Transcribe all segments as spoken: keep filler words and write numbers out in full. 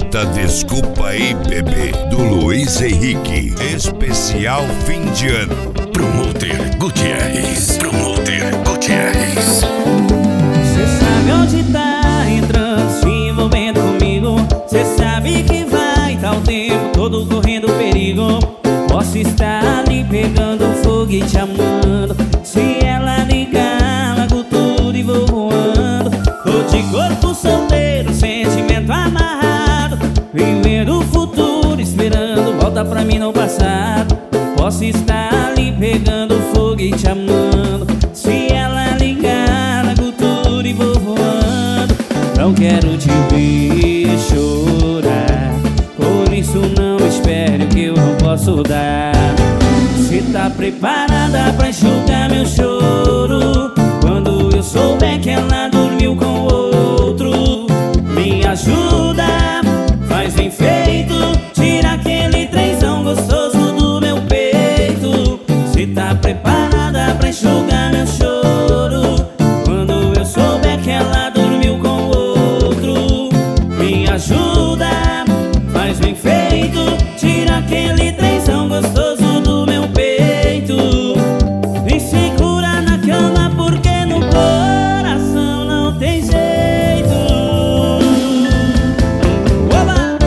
Canta Desculpa Aí Bebê, do Luiz Henrique. Especial fim de ano. Promoter Gutierrez. Promoter Gutierrez. Cê sabe onde tá entrando, se envolvendo comigo. Cê sabe que vai tá o tempo todo correndo perigo. Posso estar ali pegando fogo e te amando. Se ela ligar, largo tudo e vou voando. Tô de corpo solteiro, sentimento amarrado, vivendo o futuro, esperando volta pra mim no passado. Posso estar ali pegando fogo e te amando. Se ela ligar, largo tudo e vou voando. Não quero te ver chorar, por isso não espere o que eu não posso dar. Cê tá preparada pra enxugar meu choro quando eu souber que ela dormiu com outro? Me ajuda, faz bem feito, tira aquele trenzão gostoso do meu peito. Cê tá preparada pra enxugar meu choro quando eu souber que ela dormiu com outro? Me ajuda, faz bem feito, tira aquele trenzão gostoso do meu peito. Me segura na cama porque no coração não tem jeito. Oba!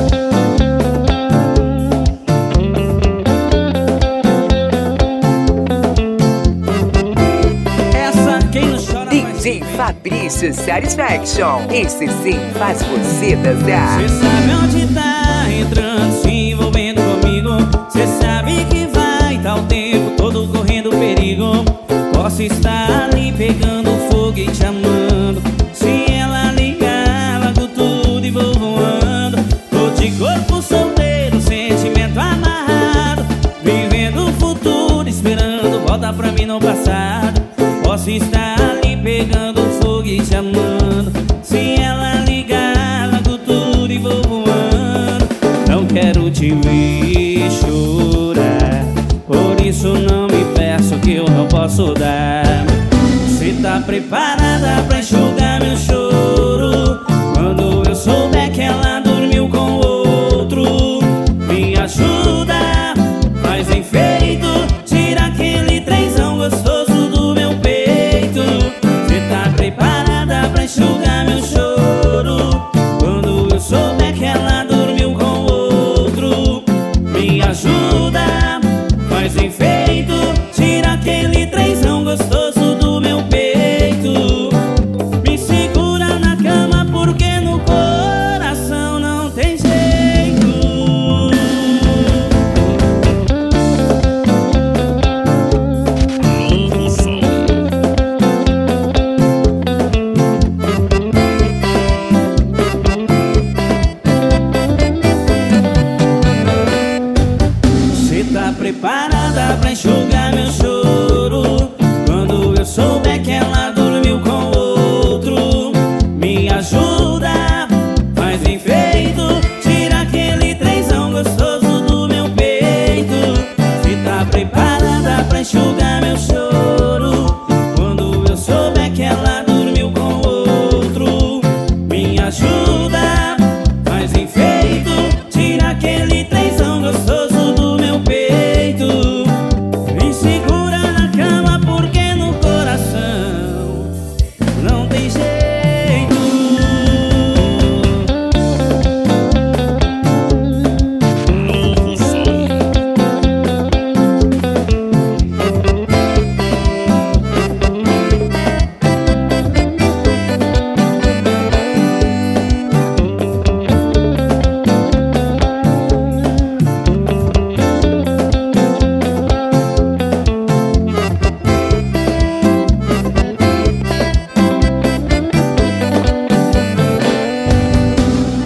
Essa quem não chora D J Fabrício Satisfaction. Esse sim faz você dançar. Cê sabe onde tá entrando, se envolvendo comigo. Cê sabe que vai tá o tempo todo correndo perigo. Posso estar ali pegando fogo e te amando. Se ela ligar, largo tudo e vou voando. Tô de corpo solteiro, sentimento amarrado, vivendo o futuro, esperando volta pra mim no passado. Posso estar ali pegando fogo e te amando. Se ela ligar, largo tudo e vou voando. Não quero te ver chorar, por isso não me peço que eu não posso dar. Cê tá preparada pra enxugar meu choro quando eu souber que ela dormiu com outro? Me ajuda, faz bem feito, tira aquele trenzão gostoso do meu peito. Cê tá preparada pra enxugar meu choro quando eu souber que ela dormiu com outro? Me ajuda, faz bem feito, tira aquele trenzão gostoso do meu peito. Me segura na cama porque no coração não tem jeito. Novo som. Cê tá preparada pra enxugar meu choro quando eu souber que ela